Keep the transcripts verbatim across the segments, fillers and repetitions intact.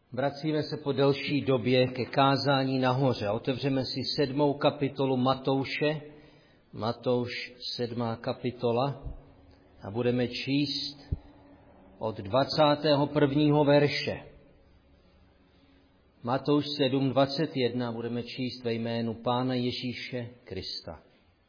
Vracíme se po delší době ke kázání nahoře. Otevřeme si sedmou kapitolu Matouše, Matouš sedmá kapitola, a budeme číst od dvacátého prvního verše. Matouš sedm, dvacet jedna, budeme číst ve jménu Pána Ježíše Krista.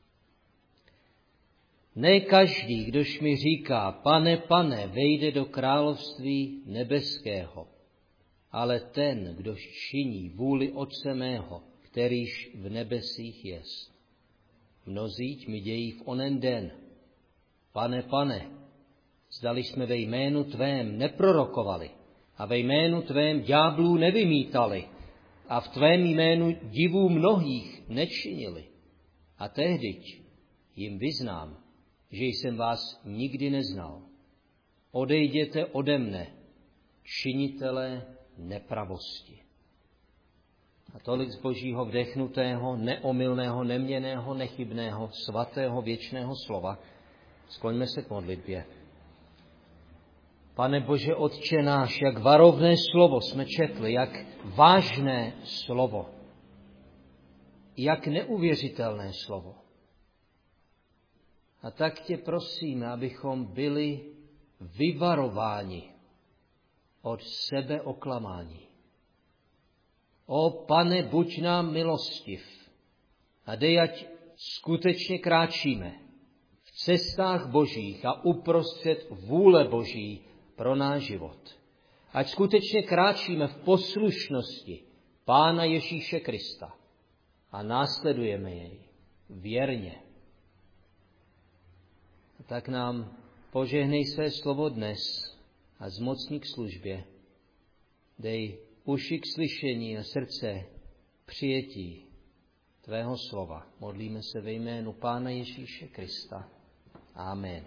Ne každý, kdož mi říká, pane, pane, vejde do království nebeského, ale ten, kdož činí vůli Otce mého, kterýž v nebesích jest. Mnozí mi dějí v onen den, pane, pane, zdali jsme ve jménu tvém neprorokovali a ve jménu tvém ďáblů nevymítali a v tvém jménu divů mnohých nečinili. A tehdyť jim vyznám, že jsem vás nikdy neznal. Odejděte ode mne, činitelé nepravosti. A tolik z Božího vdechnutého, neomylného, neměnného, nechybného, svatého, věčného slova. Skloňme se k modlitbě. Pane Bože, Otče náš, jak varovné slovo jsme četli, jak vážné slovo, jak neuvěřitelné slovo. A tak tě prosíme, abychom byli vyvarováni od sebeoklamání. O Pane, buď nám milostiv a dej, ať skutečně kráčíme v cestách Božích a uprostřed vůle Boží pro náš život. Ať skutečně kráčíme v poslušnosti Pána Ježíše Krista a následujeme jej věrně. A tak nám požehnej své slovo dnes a zmocní k službě. Dej uši k slyšení a srdce přijetí tvého slova. Modlíme se ve jménu Pána Ježíše Krista. Amen.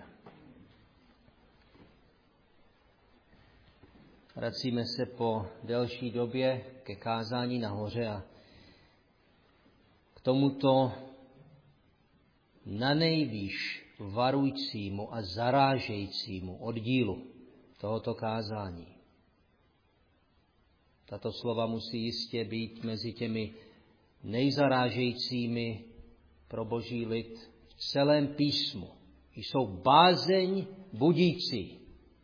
Vracíme se po delší době ke kázání nahoře a k tomuto nanejvýš varujícímu a zarážejícímu oddílu tohoto kázání. Tato slova musí jistě být mezi těmi nejzarážejícími pro Boží lid v celém písmu. Jsou bázeň budící.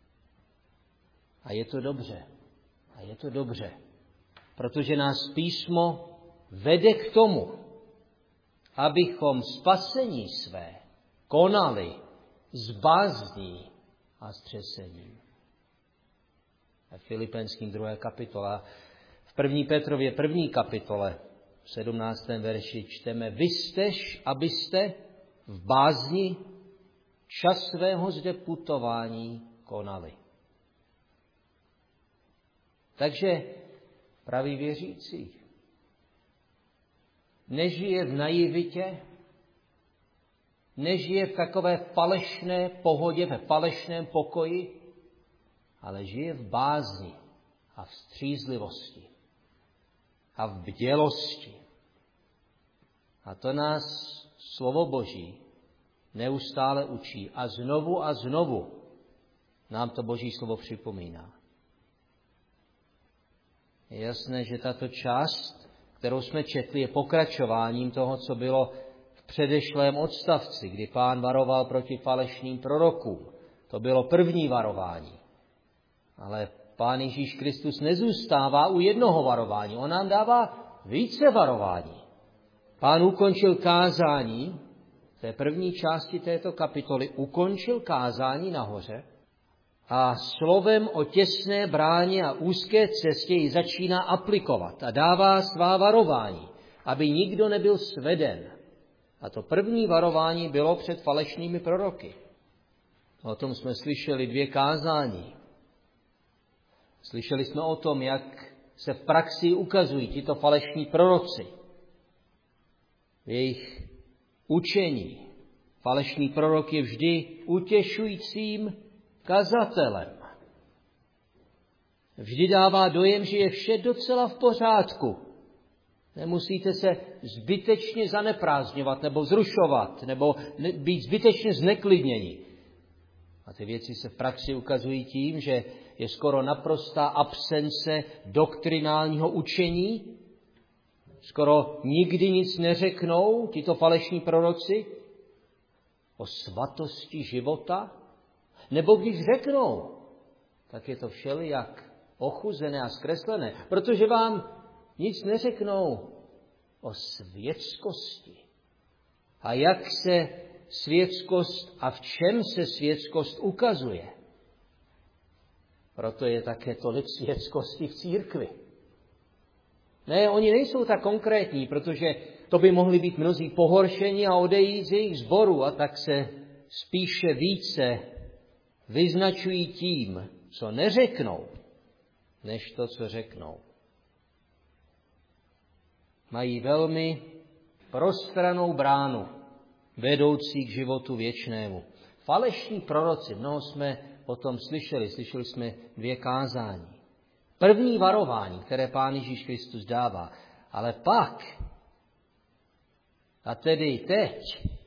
A je to dobře. A je to dobře. Protože nás písmo vede k tomu, abychom spasení své konali s bázní a střesením. A Filipenským druhé kapitola. V první Petrově první kapitole v sedmnáctém verši čteme: Vy jstež, abyste v bázni čas svého zde putování konali. Takže pravý věřící nežije v naivitě, nežije v takové falešné pohodě, ve falešném pokoji, ale žije v bázni a v střízlivosti a v bdělosti. A to nás slovo Boží neustále učí a znovu a znovu nám to Boží slovo připomíná. Je jasné, že tato část, kterou jsme četli, je pokračováním toho, co bylo v předešlém odstavci, kdy Pán varoval proti falešným prorokům. To bylo první varování. Ale Pán Ježíš Kristus nezůstává u jednoho varování. On nám dává více varování. Pán ukončil kázání, v té první části této kapitoly, ukončil kázání nahoře a slovem o těsné bráně a úzké cestě ji začíná aplikovat a dává svá varování, aby nikdo nebyl sveden. A to první varování bylo před falešnými proroky. O tom jsme slyšeli dvě kázání. Slyšeli jsme o tom, jak se v praxi ukazují tito falešní proroci. V jejich učení falešný prorok je vždy utěšujícím kazatelem. Vždy dává dojem, že je vše docela v pořádku. Nemusíte se zbytečně zaneprázdňovat nebo vzrušovat nebo být zbytečně zneklidněni. A ty věci se v praxi ukazují tím, že je skoro naprostá absence doktrinálního učení. Skoro nikdy nic neřeknou tito falešní proroci o svatosti života. Nebo když řeknou, tak je to všelijak ochuzené a zkreslené, protože vám nic neřeknou o světskosti. A jak se světskost a v čem se světskost ukazuje. Proto je také tolik světskosti v církvi. Ne, oni nejsou tak konkrétní, protože to by mohli být mnozí pohoršeni a odejít z jejich sboru, a tak se spíše více vyznačují tím, co neřeknou, než to, co řeknou. Mají velmi prostranou bránu, vedoucí k životu věčnému. Falešní proroci, mnoho jsme o tom slyšeli, slyšeli jsme dvě kázání. První varování, které Pán Ježíš Kristus dává, ale pak, a tedy teď,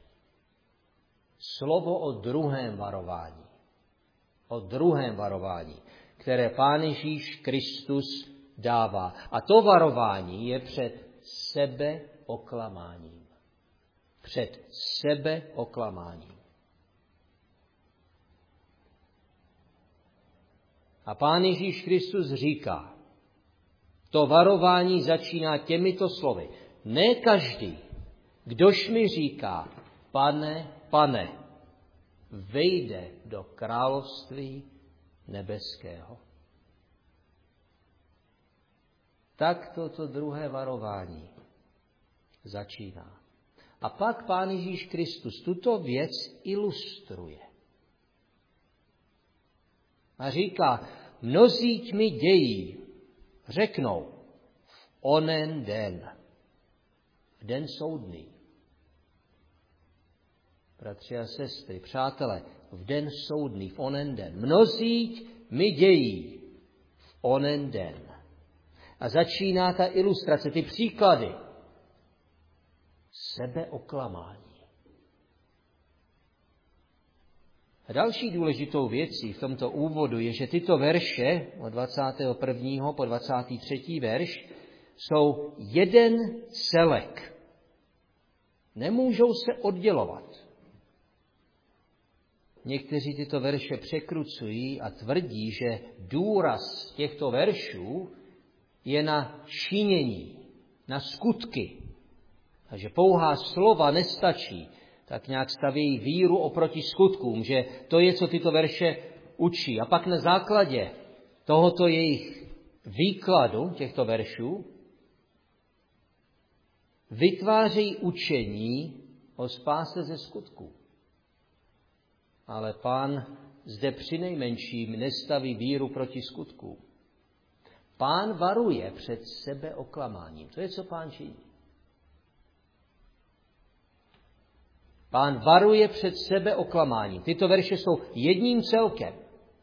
slovo o druhém varování. O druhém varování, které Pán Ježíš Kristus dává. A to varování je před sebeoklamáním. Před sebeoklamáním. A Pán Ježíš Kristus říká, to varování začíná těmito slovy. Ne každý, kdož mi říká, Pane, Pane, vejde do království nebeského. Tak toto druhé varování začíná. A pak Pán Ježíš Kristus tuto věc ilustruje. A říká, mnozí mi dějí, řeknou, v onen den, v den soudný. Bratři a sestry, přátelé, v den soudný, v onen den. Mnozí mi dějí, v onen den. A začíná ta ilustrace, ty příklady. Sebeoklamání. A další důležitou věcí v tomto úvodu je, že tyto verše od dvacátého prvního po dvacátý třetí verš jsou jeden celek. Nemůžou se oddělovat. Někteří tyto verše překrucují a tvrdí, že důraz těchto veršů je na činění, na skutky. A že pouhá slova nestačí, tak nějak stavějí víru oproti skutkům, že to je, co tyto verše učí. A pak na základě tohoto jejich výkladu těchto veršů vytvářejí učení o spáse ze skutků. Ale Pán zde přinejmenším nestaví víru proti skutkům. Pán varuje před sebeoklamáním. To je, co Pán činí. Pán varuje před sebeoklamáním. Tyto verše jsou jedním celkem.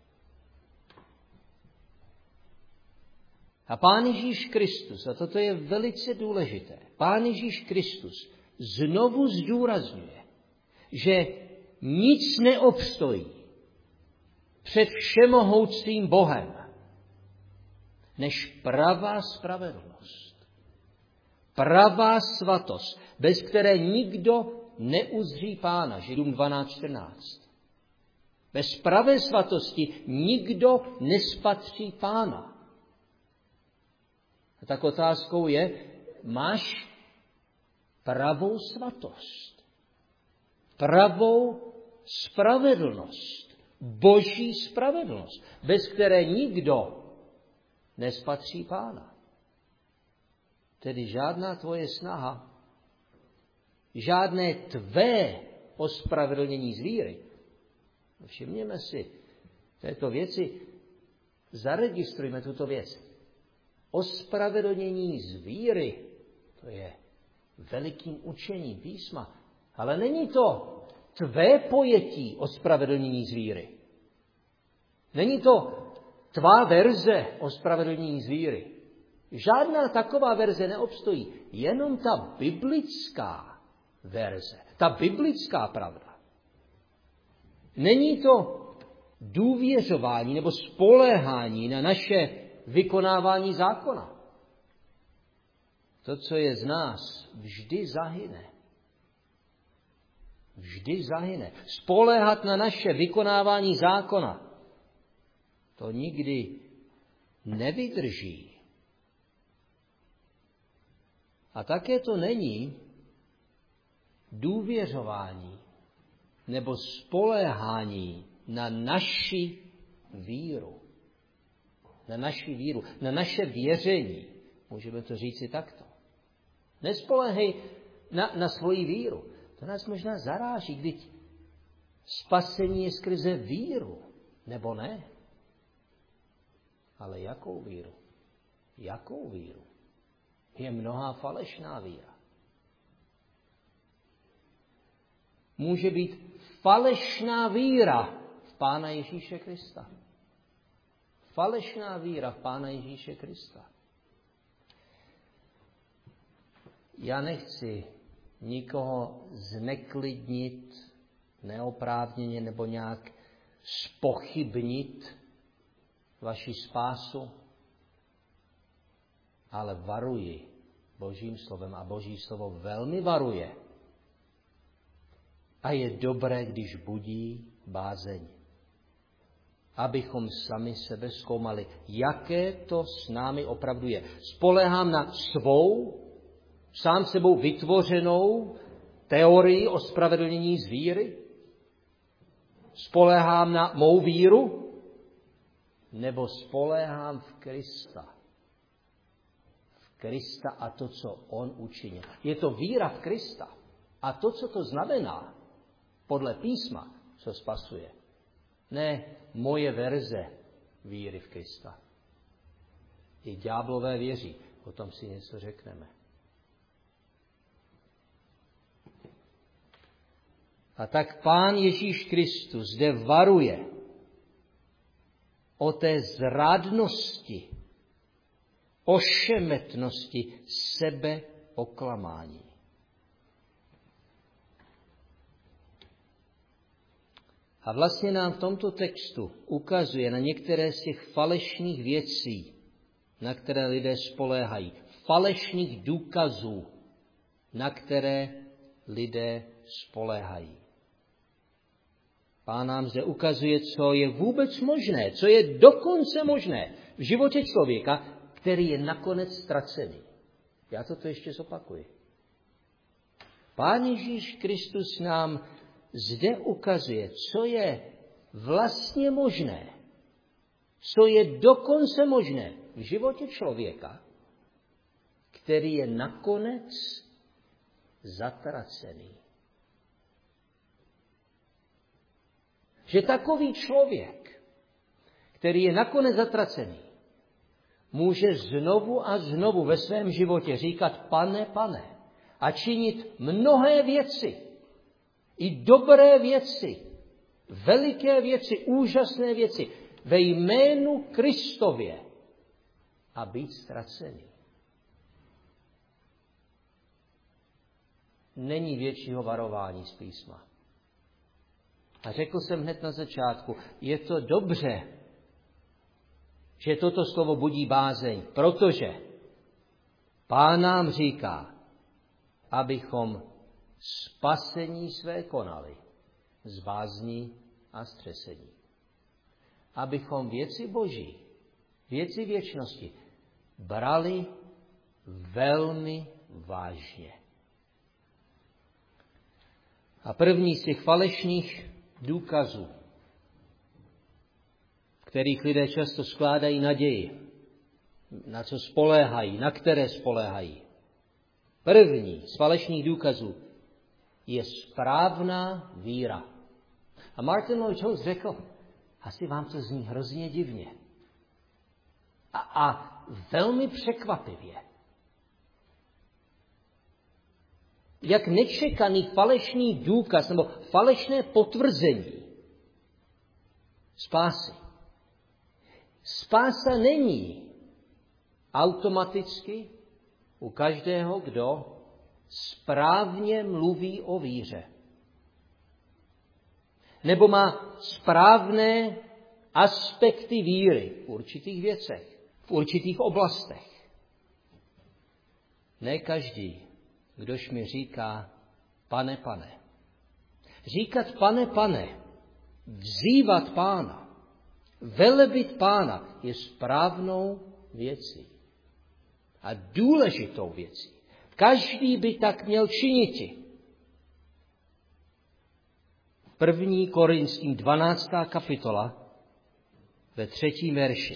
A Pán Ježíš Kristus, a toto je velice důležité, Pán Ježíš Kristus znovu zdůrazňuje, že nic neobstojí před všemohoucím Bohem, než pravá spravedlnost, pravá svatost, bez které nikdo neuzří Pána, Židům dvanáct čtrnáct. Bez pravé svatosti nikdo nespatří Pána. A tak otázkou je, máš pravou svatost, pravou spravedlnost, boží spravedlnost, bez které nikdo nespatří Pána. Tedy žádná tvoje snaha, žádné tvé ospravedlnění z víry. Všimněme si této věci, zaregistrujme tuto věc. Ospravedlnění z víry, to je velikým učením písma, ale není to tvé pojetí ospravedlnění z víry. Není to tvá verze ospravedlnění z víry. Žádná taková verze neobstojí, jenom ta biblická verze, ta biblická pravda. Není to důvěřování nebo spoléhání na naše vykonávání zákona. To, co je z nás, vždy zahyne. Vždy zahyne. Spoléhat na naše vykonávání zákona, to nikdy nevydrží. A také to není důvěřování nebo spoléhání na naši víru. Na naši víru, na naše věření. Můžeme to říct i takto. Nespoléhej na, na svoji víru. To nás možná zaráží, když spasení je skrze víru, nebo ne? Ale jakou víru? Jakou víru? Je mnohá falešná víra. Může být falešná víra v Pána Ježíše Krista. Falešná víra v Pána Ježíše Krista. Já nechci nikoho zneklidnit neoprávněně nebo nějak zpochybnit vaši spásu, ale varuji Božím slovem a Boží slovo velmi varuje. A je dobré, když budí bázeň. Abychom sami sebe zkoumali, jaké to s námi opravdu je. Spoléhám na svou, sám sebou vytvořenou teorii o spravedlnění z víry? Spoléhám na mou víru? Nebo spoléhám v Krista? V Krista a to, co on učinil. Je to víra v Krista. A to, co to znamená, podle písma, co spasuje. Ne moje verze víry v Krista. I ďáblové věří. O tom si něco řekneme. A tak Pán Ježíš Kristus zde varuje o té zrádnosti, ošemetnosti sebeoklamání. A vlastně nám v tomto textu ukazuje na některé z těch falešných věcí, na které lidé spoléhají. Falešných důkazů, na které lidé spoléhají. Pán nám zde ukazuje, co je vůbec možné, co je dokonce možné v životě člověka, který je nakonec ztracený. Já to ještě zopakuji. Pán Ježíš Kristus nám zde ukazuje, co je vlastně možné, co je dokonce možné v životě člověka, který je nakonec zatracený. Že takový člověk, který je nakonec zatracený, může znovu a znovu ve svém životě říkat Pane, Pane a činit mnohé věci, i dobré věci, veliké věci, úžasné věci ve jménu Kristově a být ztracený. Není většího varování z písma. A řekl jsem hned na začátku, je to dobře, že toto slovo budí bázeň, protože Pán nám říká, abychom spasení své konali z bázní a střesení. Abychom věci Boží, věci věčnosti brali velmi vážně. A první z těch falešných důkazů, kterých lidé často skládají naději, na co spoléhají, na které spoléhají. První z falešných důkazů je správná víra. A Martin Lloyd-Jones řekl, asi vám to zní hrozně divně. A, a velmi překvapivě. Jak nečekaný falešný důkaz nebo falešné potvrzení spásy. Spása není automaticky u každého, kdo správně mluví o víře. Nebo má správné aspekty víry v určitých věcech, v určitých oblastech. Ne každý, kdož mi říká, pane, pane. Říkat pane, pane, vzývat pána, velebit pána je správnou věcí a důležitou věcí. Každý by tak měl činiti. První Korinským dvanáctá kapitola ve třetím verši.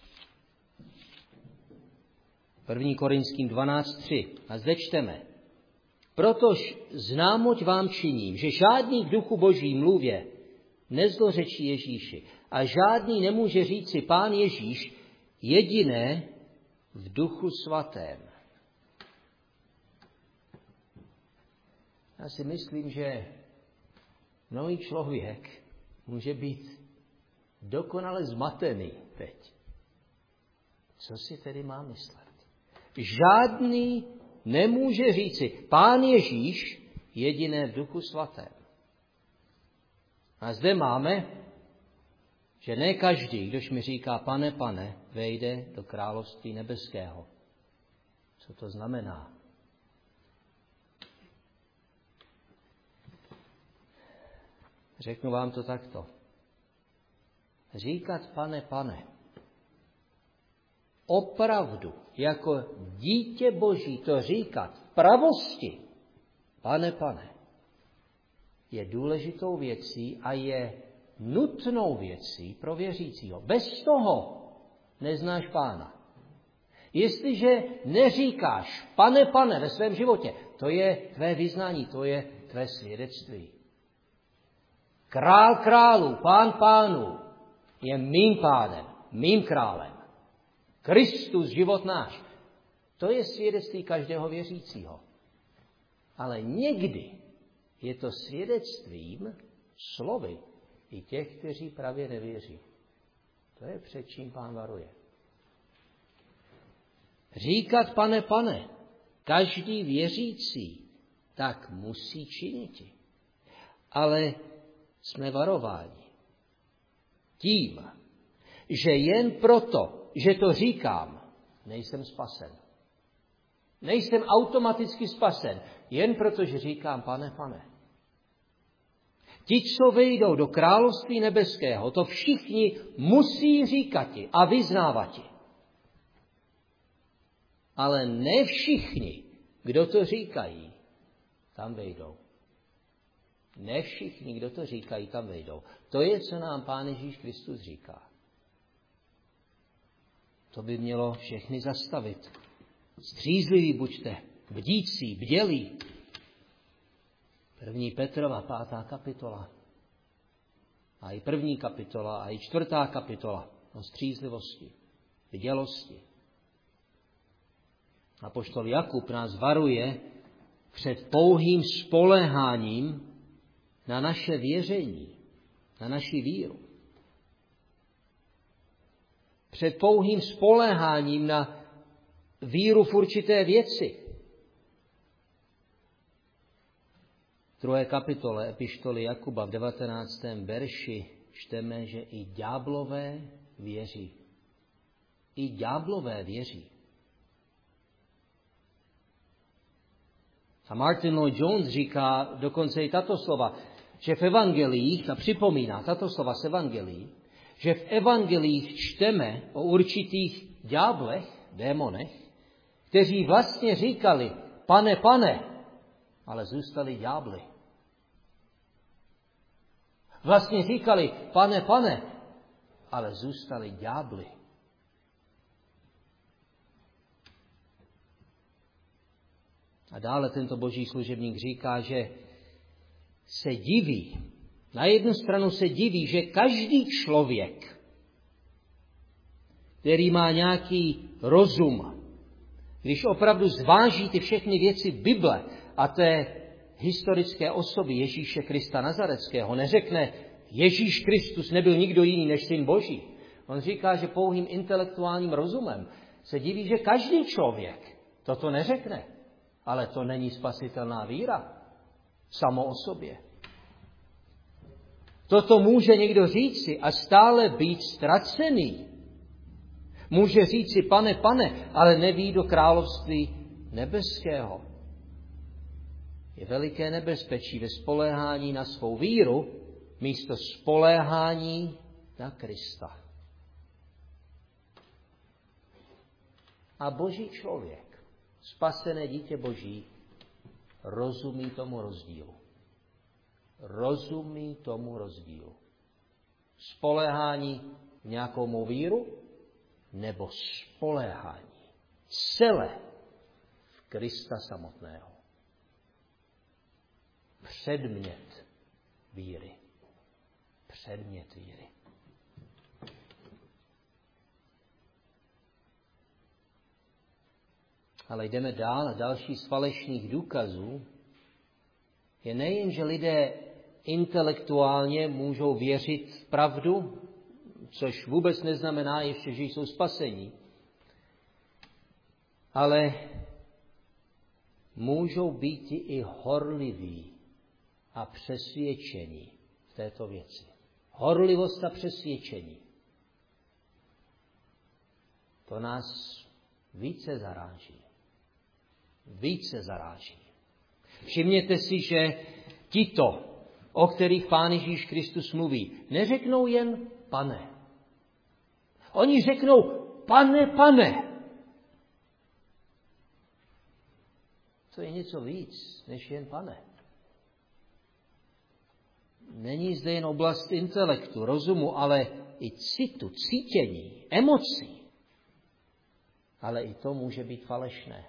První Korinským dvanáct tři. A zde čteme. Protož známoť vám činím, že žádný v duchu boží mluvě nezlořečí Ježíši a žádný nemůže říci pán Ježíš jediné v duchu svatém. Já si myslím, že mnohý člověk může být dokonale zmatený teď. Co si tedy má myslet? Žádný nemůže říci pán Ježíš jediné v duchu svatém. A zde máme, že ne každý, kdož mi říká pane, pane, vejde do království nebeského. Co to znamená? Řeknu vám to takto. Říkat pane, pane, opravdu, jako dítě Boží to říkat v pravosti, pane, pane, je důležitou věcí a je nutnou věcí pro věřícího. Bez toho neznáš pána. Jestliže neříkáš pane, pane ve svém životě, to je tvé vyznání, to je tvé svědectví. Král králů, pán pánů je mým pánem, mým králem. Kristus, život náš. To je svědectví každého věřícího. Ale někdy je to svědectvím slovy i těch, kteří právě nevěří. To je před čím pán varuje. Říkat pane, pane, každý věřící tak musí činiti. Ale jsme varováni tím, že jen proto, že to říkám, nejsem spasen. Nejsem automaticky spasen, jen proto, že říkám pane, pane. Ti, co vejdou do království nebeského, to všichni musí říkati a vyznávati. Ale ne všichni, kdo to říkají, tam vejdou. Ne všichni, kdo to říkají, tam vejdou. To je, co nám Pán Ježíš Kristus říká. To by mělo všechny zastavit. Střízliví buďte, bdící, bdělí. První Petrova, pátá kapitola. A i první kapitola, a i čtvrtá kapitola o střízlivosti, bdělosti. Apoštol Jakub nás varuje před pouhým spoléháním na naše věření, na naši víru. Před pouhým spoléháním na víru v určité věci. V druhé kapitole epištoly Jakuba v devatenáctém verši čteme, že i ďáblové věří. I ďáblové věří. A Martin Lloyd-Jones říká dokonce i tato slova, že v evangelích, a připomíná tato slova z evangelií, že v evangelích čteme o určitých ďáblech, démonech, kteří vlastně říkali, pane, pane, ale zůstali ďábly. Vlastně říkali, pane, pane, ale zůstali ďábly. A dále tento boží služebník říká, že se diví, na jednu stranu se diví, že každý člověk, který má nějaký rozum, když opravdu zváží ty všechny věci Bible a té historické osoby Ježíše Krista Nazareckého, neřekne, Ježíš Kristus nebyl nikdo jiný než syn Boží. On říká, že pouhým intelektuálním rozumem se diví, že každý člověk toto neřekne. Ale to není spasitelná víra samo o sobě. Toto může někdo říci a stále být ztracený. Může říci, pane, pane, ale neví do království nebeského. Je veliké nebezpečí ve spoléhání na svou víru místo spoléhání na Krista. A Boží člověk, spasené dítě Boží, rozumí tomu rozdílu. Rozumí tomu rozdílu. Spoléhání v nějakou mou víru nebo spoléhání celé v Krista samotného. Předmět víry. Předmět víry. Ale jdeme dál a další z falešných důkazů je nejen, že lidé intelektuálně můžou věřit v pravdu, což vůbec neznamená ještě, že jsou spasení, ale můžou být i horliví a přesvědčení v této věci. Horlivost a přesvědčení. To nás více zaráží. Více zaráží. Všimněte si, že tito, o kterých Pán Ježíš Kristus mluví, neřeknou jen pane. Oni řeknou pane, pane. To je něco víc, než jen pane. Není zde jen oblast intelektu, rozumu, ale i citu, cítění, emocí. Ale i to může být falešné.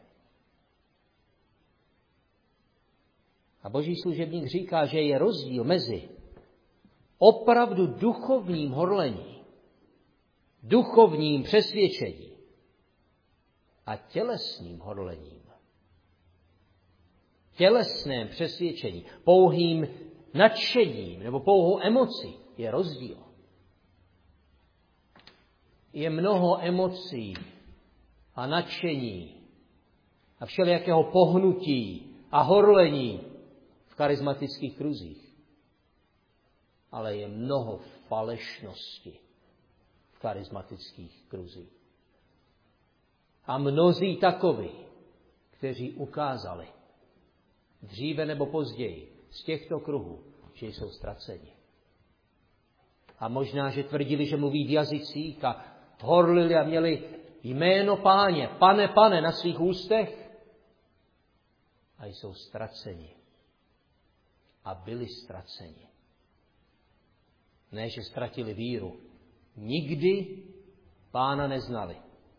A Boží služebník říká, že je rozdíl mezi opravdu duchovním horlení, duchovním přesvědčením a tělesným horlením. Tělesném přesvědčení, pouhým nadšením nebo pouhou emocí je rozdíl. Je mnoho emocí a nadšení a všelijakého pohnutí a horlení v charismatických kruzích. Ale je mnoho falešnosti v charismatických kruzích. A mnozí takoví, kteří ukázali dříve nebo později z těchto kruhů, že jsou ztraceni. A možná, že tvrdili, že mluví v jazycích a horlili a měli jméno Páně, pane, pane na svých ústech a jsou ztraceni. A byli ztraceni. Ne, že ztratili víru. Nikdy Pána neznali.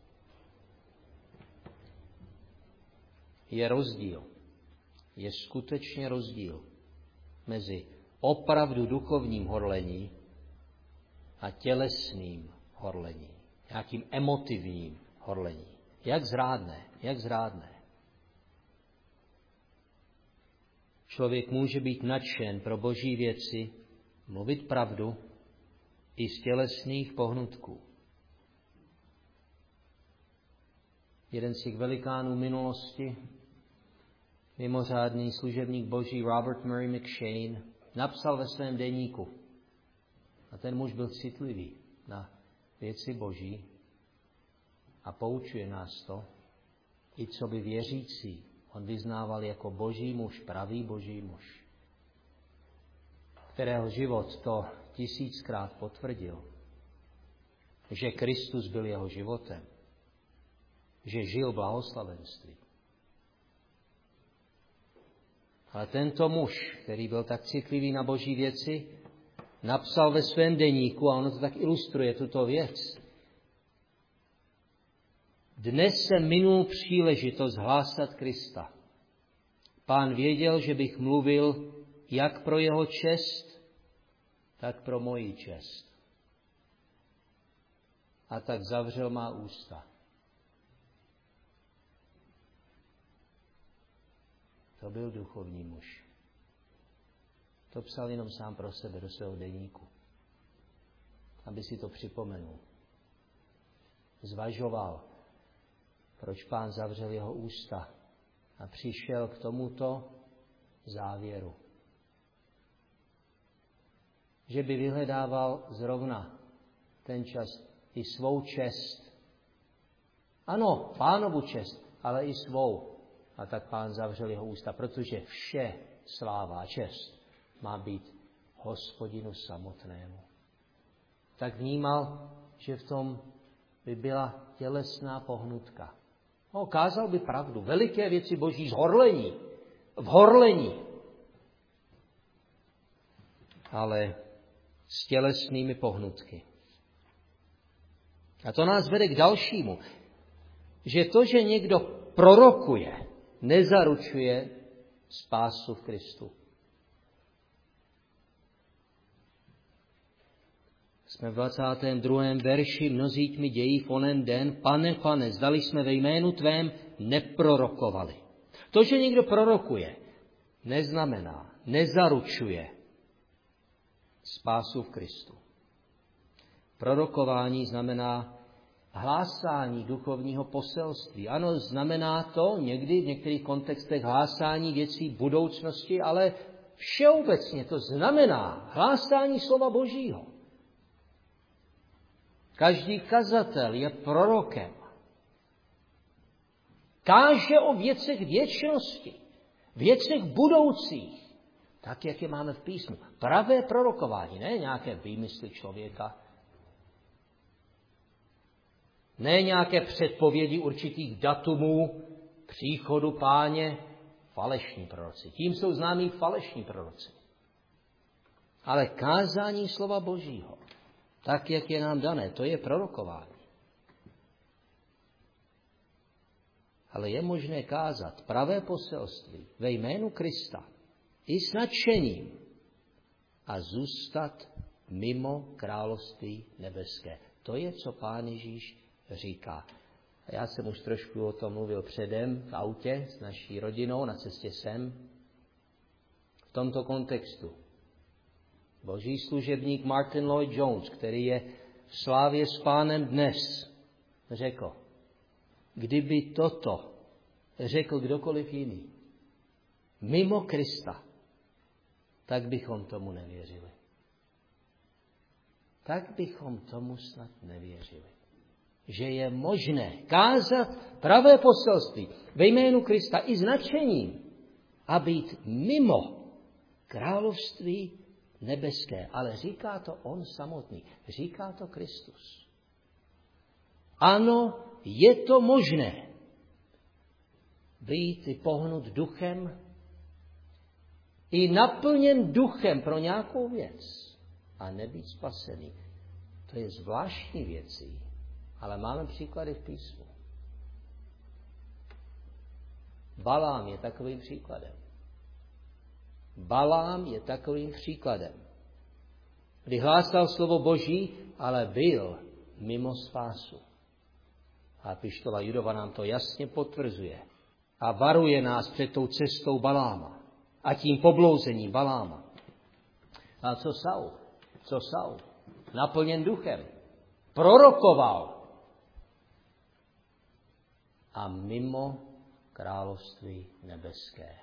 Je rozdíl. Je skutečně rozdíl mezi opravdu duchovním horlení a tělesným horlení. Nějakým emotivním horlení. Jak zrádné, jak zrádné. Člověk může být nadšen pro Boží věci, mluvit pravdu i z tělesných pohnutků. Jeden z těch velikánů minulosti, mimořádný služebník Boží Robert Murray McCheyne, napsal ve svém deníku. A ten muž byl citlivý na věci Boží a poučuje nás to, i co by věřící on vyznával jako Boží muž, pravý Boží muž, kterého život to tisíckrát potvrdil, že Kristus byl jeho životem, že žil blahoslavenství. Ale tento muž, který byl tak citlivý na Boží věci, napsal ve svém deníku, a ono to tak ilustruje tuto věc. Dnes jsem minul příležitost hlásat Krista. Pán věděl, že bych mluvil jak pro jeho čest, tak pro moji čest. A tak zavřel má ústa. To byl duchovní muž. To psal jenom sám pro sebe do svého deníku. Aby si to připomenul. Zvažoval, proč Pán zavřel jeho ústa a přišel k tomuto závěru. že by vyhledával zrovna ten čas i svou čest. Ano, Pánovu čest, ale i svou. A tak Pán zavřel jeho ústa, protože vše sláva a čest má být Hospodinu samotnému. Tak vnímal, že v tom by byla tělesná pohnutka. No, kázal by pravdu, veliké věci Boží z horlení, v horlení. Ale s tělesnými pohnutky. A to nás vede k dalšímu, že to, že někdo prorokuje, nezaručuje spásu v Kristu. Jsme v dvacátém druhém verši, mnozí mi dějí v onen den, pane, pane, zdali jsme ve jménu tvém neprorokovali. To, že někdo prorokuje, neznamená, nezaručuje spásu v Kristu. Prorokování znamená hlásání duchovního poselství. Ano, znamená to někdy v některých kontextech hlásání věcí budoucnosti, ale všeobecně to znamená hlásání slova Božího. Každý kazatel je prorokem. Káže o věcech věčnosti, věcech budoucích, tak, jak je máme v písmu. Pravé prorokování, ne nějaké výmysly člověka, ne nějaké předpovědi určitých datumů příchodu Páně, falešní proroci. Tím jsou známí falešní proroci. Ale kázání slova Božího, tak, jak je nám dané, to je prorokování. Ale je možné kázat pravé poselství ve jménu Krista i s nadšením a zůstat mimo království nebeské. To je, co Pán Ježíš říká. A já jsem už trošku o tom mluvil předem v autě s naší rodinou na cestě sem. V tomto kontextu Boží služebník Martin Lloyd-Jones, který je v slávě s Pánem dnes, řekl, kdyby toto řekl kdokoliv jiný, mimo Krista, tak bychom tomu nevěřili. Tak bychom tomu snad nevěřili. Že je možné kázat pravé poselství ve jménu Krista i značením a být mimo království nebeské. Ale říká to on samotný. Říká to Kristus. Ano, je to možné být i pohnut duchem, i naplněn duchem pro nějakou věc a nebýt spasený. To je zvláštní věcí, ale máme příklady v písmu. Balám je takovým příkladem. Balám je takovým příkladem. Kdy hlásal slovo Boží, ale byl mimo spásu. A apoštola Judova nám to jasně potvrzuje. A varuje nás před tou cestou Baláma. A tím poblouzením Baláma. A co Saul? Co Saul? Naplněn duchem. Prorokoval. A mimo království nebeské.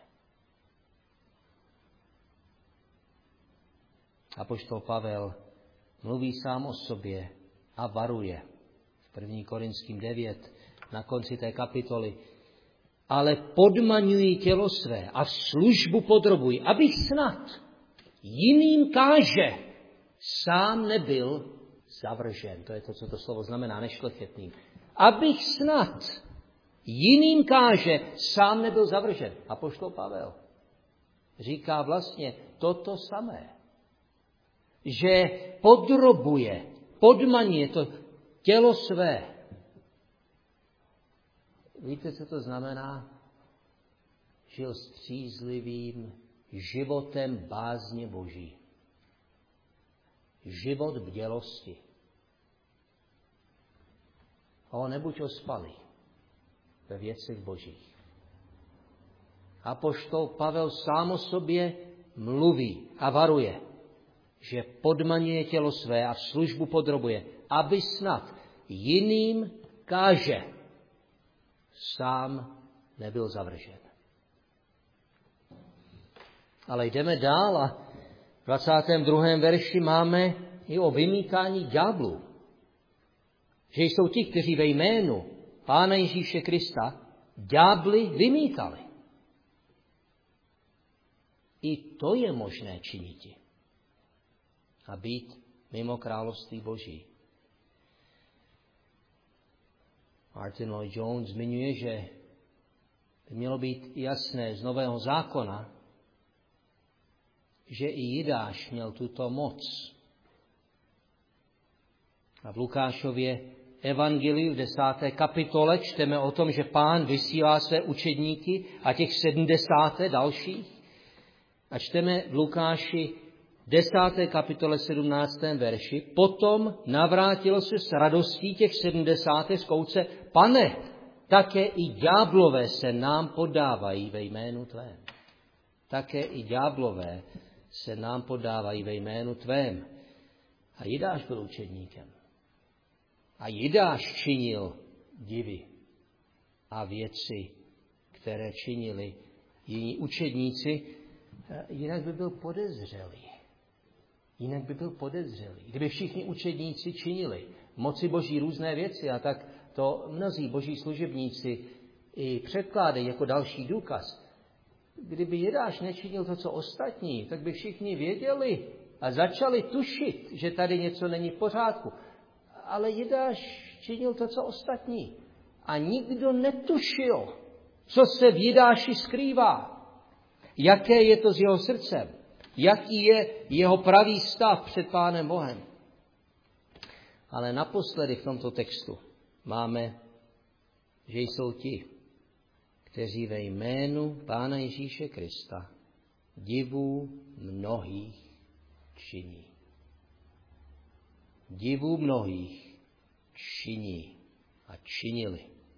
Apoštol Pavel mluví sám o sobě a varuje. V první Korinským devět, na konci té kapitoly. Ale podmaňují tělo své a službu podrobují, abych snad jiným káže, sám nebyl zavržen. To je to, co to slovo znamená, nešlechetným. Abych snad jiným káže, sám nebyl zavržen. Apoštol Pavel říká vlastně toto samé. Že podrobuje, podmaňuje to tělo své. Víte, co to znamená? Žil střízlivým životem bázně Boží. Život bdělosti. O, nebuď ospalý ve věcech Božích. Apoštol Pavel sám o sobě mluví a varuje, že podmaňuje tělo své a službu podrobuje, aby snad jiným káže, sám nebyl zavržen. Ale jdeme dál a V dvacátém druhém verši máme i o vymítání ďáblů. Že jsou ti, kteří ve jménu Pána Ježíše Krista ďábly vymítali. I to je možné činiti. A být mimo království Boží. Martin Lloyd-Jones zmiňuje, že by mělo být jasné z Nového zákona, že i Jidáš měl tuto moc. A v Lukášově evangeliu v desáté kapitole čteme o tom, že Pán vysílá své učedníky a těch sedmdesáté dalších. A čteme v Lukáši desáté kapitole sedmnáctém verši. Potom navrátilo se s radostí těch sedmdesáté z kouce: Pane, také i ďáblové se nám podávají ve jménu tvém. Také i ďáblové se nám podávají ve jménu tvém. A Jidáš byl učedníkem. A Jidáš činil divy a věci, které činili jiní učedníci, jinak by byl podezřelý. Jinak by byl podezřelý. Kdyby všichni učedníci činili moci Boží různé věci, a tak to mnozí boží služebníci i předkládají jako další důkaz. Kdyby Jidáš nečinil to, co ostatní, tak by všichni věděli a začali tušit, že tady něco není v pořádku. Ale Jidáš činil to, co ostatní. A nikdo netušil, co se v Jidáši skrývá. Jaké je to s jeho srdcem. Jaký je jeho pravý stav před Pánem Bohem. Ale naposledy v tomto textu máme, že jsou ti, kteří ve jménu Pána Ježíše Krista divů mnohých činí. Divů mnohých činí a činili.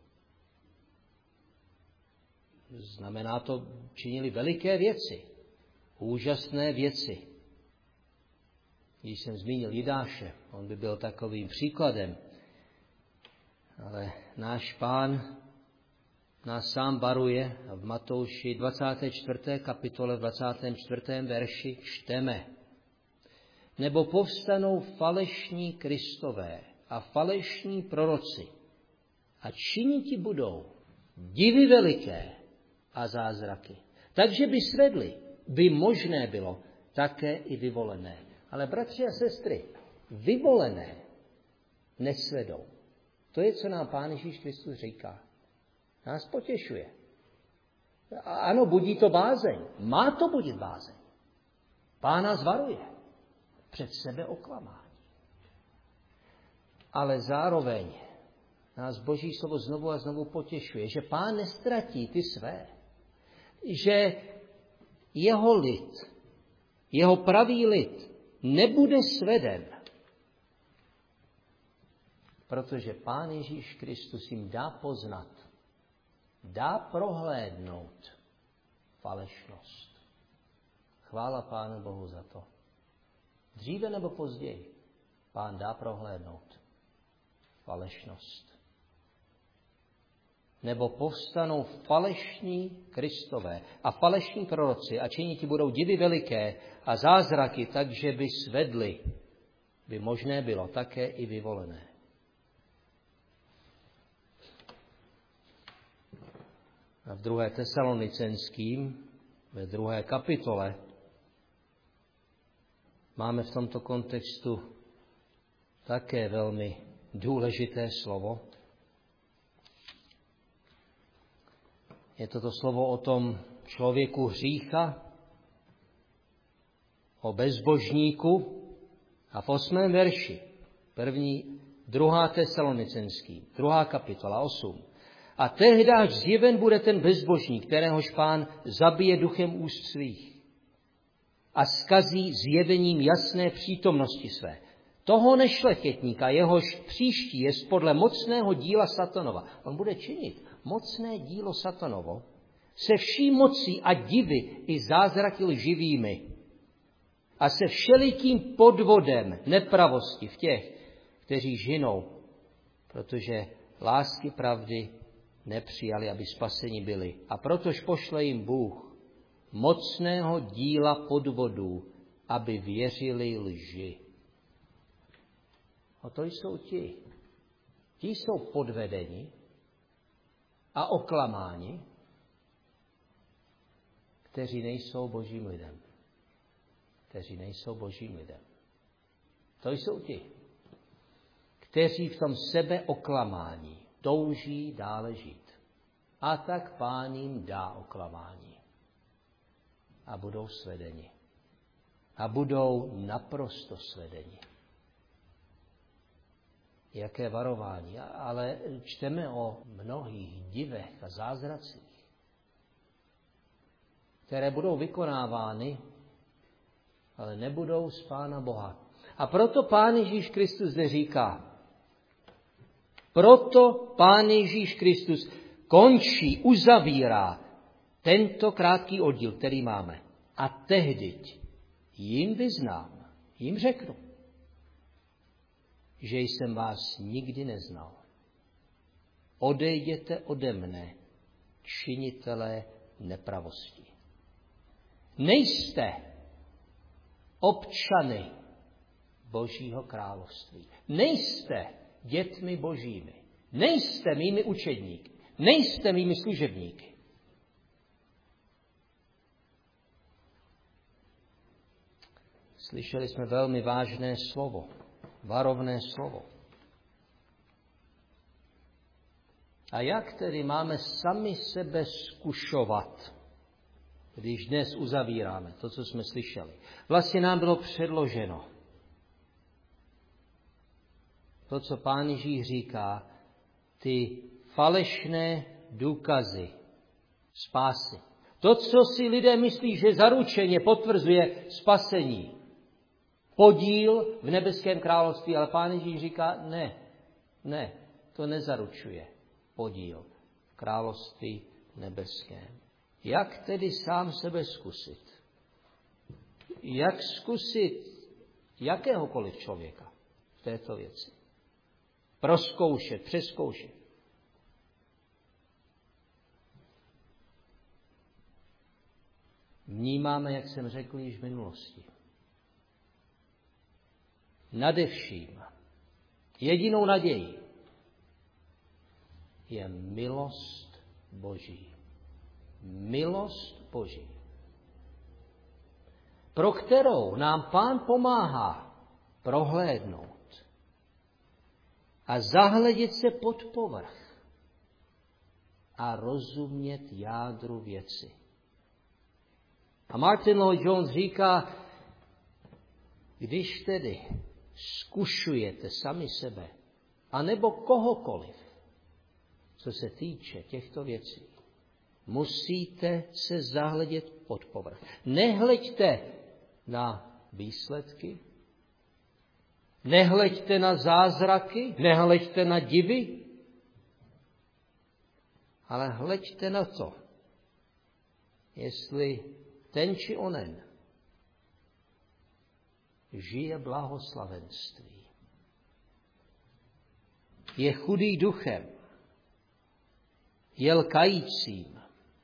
Znamená to, činili veliké věci, úžasné věci. Když jsem zmínil Jidáše, on by byl takovým příkladem. Ale náš Pán nás sám varuje a v Matouši dvacáté čtvrté kapitole v dvacátém čtvrtém verši čteme: Nebo povstanou falešní Kristové a falešní proroci a činiti budou divy veliké a zázraky. Takže by svedli, by možné bylo také i vyvolené. Ale bratři a sestry, vyvolené nesvedou. To je, co nám Pán Ježíš Kristus říká. Nás potěšuje. Ano, budí to bázeň. Má to budit bázeň. Pán nás varuje před sebe oklamání. Ale zároveň nás Boží slovo znovu a znovu potěšuje, že Pán nestratí ty své. Že jeho lid, jeho pravý lid nebude sveden. Protože Pán Ježíš Kristus jim dá poznat, dá prohlédnout falešnost. Chvála Pánu Bohu za to. Dříve nebo později Pán dá prohlédnout falešnost. Nebo povstanou falešní Kristové a falešní proroci a činiti budou divy veliké a zázraky, takže by svedli, by možné bylo také i vyvolené. A v druhé Tesalonicenským, ve druhé kapitole, máme v tomto kontextu také velmi důležité slovo. Je to to slovo o tom člověku hřícha, o bezbožníku a v osmém verši, první, druhá Tesalonicenský, druhá kapitola, osm. A tehdáž zjeven bude ten bezbožník, kteréhož Pán zabije duchem úst svých a zkazí zjevením jasné přítomnosti své. Toho nešlechetníka, jehož příští je podle mocného díla Satanova. On bude činit mocné dílo Satanovo se vší mocí a divy i zázraky lživými a se všelikým podvodem nepravosti v těch, kteří žinou, protože lásky pravdy nepřijali, aby spaseni byli. A protož pošle jim Bůh mocného díla podvodů aby věřili lži. A to jsou ti. Ti jsou podvedeni a oklamáni, kteří nejsou božím lidem. Kteří nejsou božím lidem. To jsou ti, kteří v tom sebeoklamání touží dále žít. A tak Pán jim dá oklamání. A budou svedeni. A budou naprosto svedeni. Jaké varování. Ale čteme o mnohých divech a zázracích, které budou vykonávány, ale nebudou z Pána Boha. A proto Pán Ježíš Kristus zde říká, proto Pán Ježíš Kristus končí, uzavírá tento krátký oddíl, který máme. A tehdy jim vyznám, jim řeknu, že jsem vás nikdy neznal. Odejděte ode mne, činitelé nepravosti. Nejste občany Božího království. Nejste dětmi božími. Nejste mými učedníky. Nejste mými služebníky. Slyšeli jsme velmi vážné slovo, varovné slovo. A jak tedy máme sami sebe zkušovat, když dnes uzavíráme to, co jsme slyšeli? Vlastně nám bylo předloženo to, co Pán Ježíš říká, ty falešné důkazy spásy. To, co si lidé myslí, že zaručeně potvrzuje spasení, podíl v nebeském království, ale Pán Ježíš říká, ne, ne, to nezaručuje podíl v království nebeském. Jak tedy sám sebe zkusit? Jak zkusit jakéhokoliv člověka v této věci? Prozkoušet, přezkoušet. Vnímáme, jak jsem řekl již v minulosti. Nadevším, jedinou nadějí je milost Boží. Milost Boží, pro kterou nám Pán pomáhá prohlédnout a zahledět se pod povrch a rozumět jádru věci. A Martin Lloyd-Jones říká, když tedy zkušujete sami sebe, anebo kohokoliv, co se týče těchto věcí, musíte se zahledět pod povrch. Nehleďte na výsledky, nehleďte na zázraky, nehleďte na divy, ale hleďte na to, jestli ten či onen žije blahoslavenství, je chudý duchem, je lkajícím,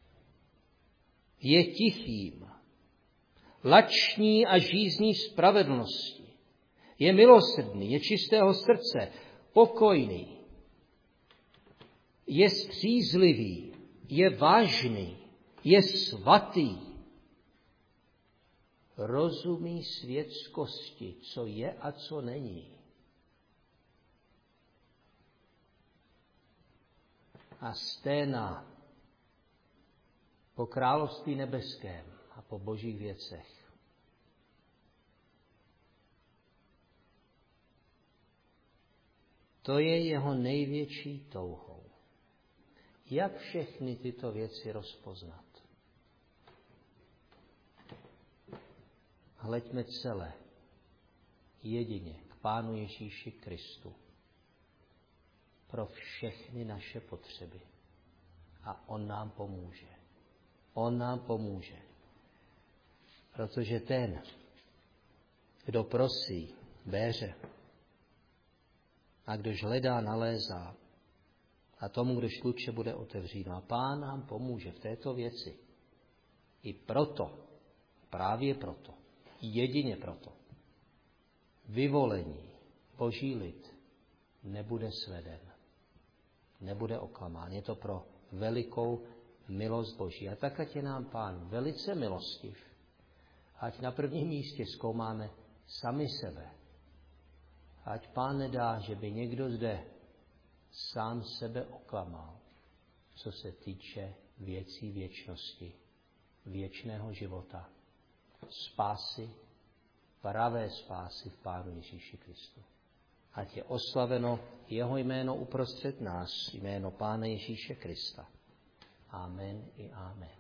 je tichým, lační a žízní spravedlnosti, je milosrdný, je čistého srdce, pokojný, je střízlivý, je vážný, je svatý, rozumí světskosti, co je a co není. A sténá po království nebeském a po božích věcech. To je jeho největší touhou. Jak všechny tyto věci rozpoznat? Hleďme celé jedině k Pánu Ježíši Kristu pro všechny naše potřeby. A on nám pomůže. On nám pomůže. Protože ten, kdo prosí, béře. A kdož hledá, nalézá. A tomu, kdož kluče bude otevříno. A Pán nám pomůže v této věci. I proto, právě proto, jedině proto vyvolení, Boží lid nebude sveden, nebude oklamán. Je to pro velikou milost Boží. A tak, ať je nám Pán velice milostiv, ať na prvním místě zkoumáme sami sebe. Ať Pán nedá, že by někdo zde sám sebe oklamal, co se týče věcí věčnosti, věčného života, spásy, pravé spásy v Pánu Ježíši Kristu. Ať je oslaveno jeho jméno uprostřed nás, jméno Pána Ježíše Krista. Amen i amen.